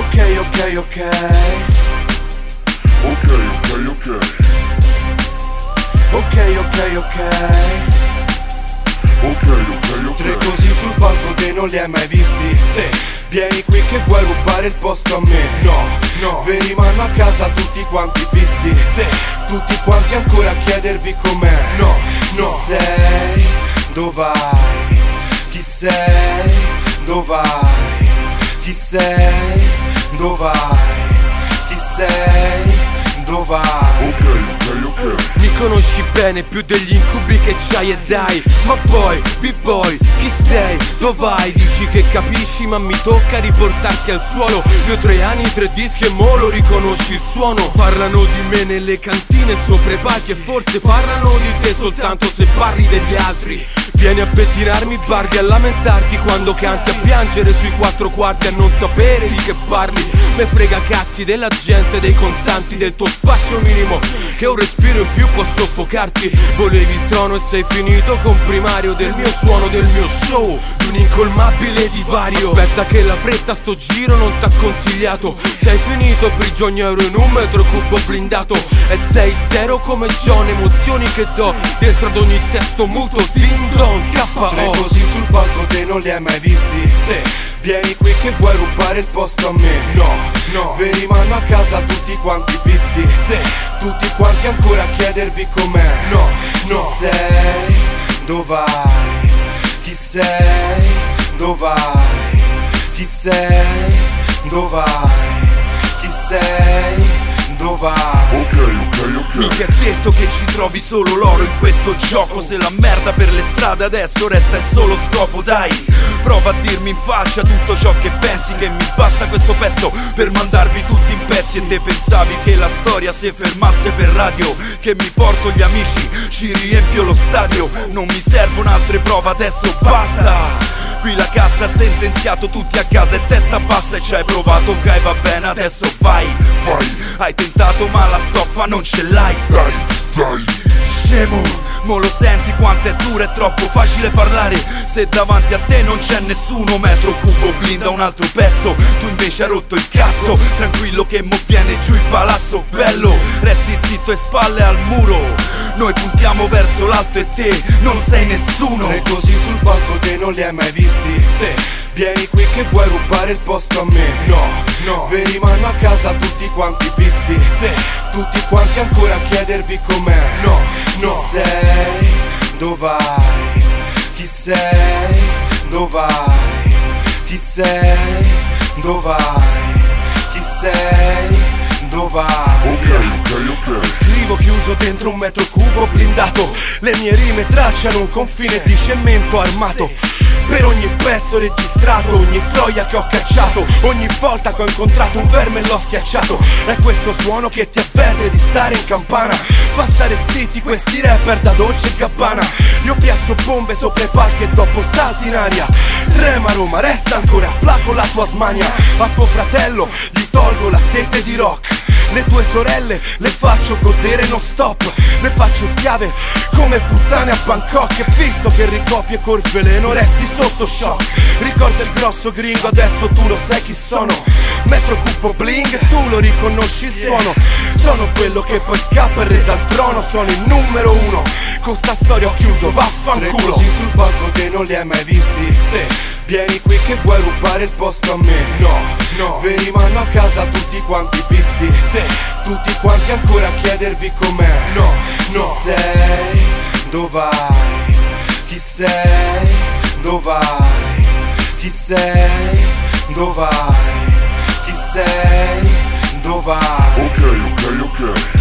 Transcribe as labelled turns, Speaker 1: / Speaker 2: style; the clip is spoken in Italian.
Speaker 1: Ok, ok, ok.
Speaker 2: Ok, ok, ok.
Speaker 1: Ok, ok, ok.
Speaker 2: Ok, ok, ok.
Speaker 1: Tre così sul palco che non li hai mai visti. Se vieni qui che vuoi rubare il posto a me. No, no. Ve rimando a casa tutti quanti pisti. Se tutti quanti ancora a chiedervi com'è. No, no. Chi sei? Dov'hai? Chi sei? Dov'hai? Chi sei? Dov'hai? Chi sei? Dov'hai?
Speaker 2: Ok, ok, ok.
Speaker 1: Mi conosci bene più degli incubi che c'hai e dai. Ma poi, b-boy, chi sei? Dov'hai? Dici che capisci ma mi tocca riportarti al suolo. Io 3 anni, 3 dischi e mo lo riconosci il suono. Parlano di me nelle cantine sopra i palchi e forse parlano di te soltanto se parli degli altri. Vieni a pettinarmi, bardi a lamentarti quando canti, a piangere sui 4 quarti, a non sapere di che parli. Me frega cazzi della gente, dei contanti, del tuo spazio minimo, che un respiro in più può soffocarti. Volevi il trono e sei finito comprimario del mio suono, del mio show, di un incolmabile divario. Aspetta che la fretta sto giro non t'ha consigliato. Sei finito prigioniero in un metro cubo blindato. E sei zero come John, emozioni che do dentro ad ogni testo muto, ding dong, K.O. Tre così sul palco che non li hai mai visti. Se vieni qui che vuoi rubare il posto a me. No, no. Ve rimando a casa tutti quanti pisti. Se tutti quanti ancora a chiedervi com'è. No, no. Chi sei? Dov'hai? Chi sei? Dov'hai? Chi sei? Dov'hai? Chi sei? Dov'hai?
Speaker 2: Ok, ok, ok.
Speaker 3: Mica è detto che ci trovi solo l'oro in questo gioco. Se la merda per le strade adesso resta il solo scopo, dai, prova a dirmi in faccia tutto ciò che pensi, che mi basta questo pezzo per mandarvi tutti in pezzi. E te pensavi che la storia si fermasse per radio, che mi porto gli amici, ci riempio lo stadio. Non mi servono altre prove, adesso basta. Qui la cassa ha sentenziato tutti a casa e testa bassa. E ci hai provato, ok, va bene, adesso vai,
Speaker 2: Vai,
Speaker 3: hai tentato ma la stoffa non ce l'hai.
Speaker 2: dai, dai.
Speaker 3: Scemo, mo lo senti quanto è duro, è troppo facile parlare se davanti a te non c'è nessuno. Metro cubo blinda un altro pezzo, tu invece hai rotto il cazzo. Tranquillo che mo viene giù il palazzo bello, resti zitto e spalle al muro. Noi puntiamo verso l'alto e te non sei nessuno.
Speaker 1: Tre così sul palco che non li hai mai visti. Se vieni qui che vuoi rubare il posto a me. No, no. Ve rimando a casa tutti quanti pisti. Se tutti quanti ancora a chiedervi com'è. No, no. Chi sei? Dov'hai? Chi sei? Dov'hai? Chi sei? Dov'hai? Chi sei? Dov'hai?
Speaker 2: Ok, ok, ok.
Speaker 1: Scrivo chiuso dentro un metro cubo blindato. Le mie rime tracciano un confine di cemento armato. Per ogni pezzo registrato, ogni troia che ho cacciato, ogni volta che ho incontrato un verme l'ho schiacciato. È questo suono che ti avverte di stare in campana. Fa stare zitti questi rapper da Dolce & Gabbana. Io piazzo bombe sopra i palchi e dopo salti in aria. Trema Roma, resta ancora, placo la tua smania. A tuo fratello gli tolgo la sete di rock. Le tue sorelle le faccio godere non stop. Le faccio schiave come puttane a Bangkok. E visto che ricopie col veleno resti sotto shock. Ricorda il grosso gringo, adesso tu lo sai chi sono. Metro cupo bling, tu lo riconosci il suono. Sono quello che poi scappa il re dal trono. Sono il numero 1, con sta storia ho chiuso, vaffanculo. Tre così sul palco che non li hai mai visti. Se vieni qui che vuoi rubare il posto a me. No, no. Ve rimando a casa tutti quanti pisti. Se tutti quanti ancora a chiedervi com'è. No, no. Chi sei? Dov'hai? Chi sei? Dov'hai? Chi sei? Dov'hai? Chi sei? Dov'hai?
Speaker 2: Ok, ok, ok.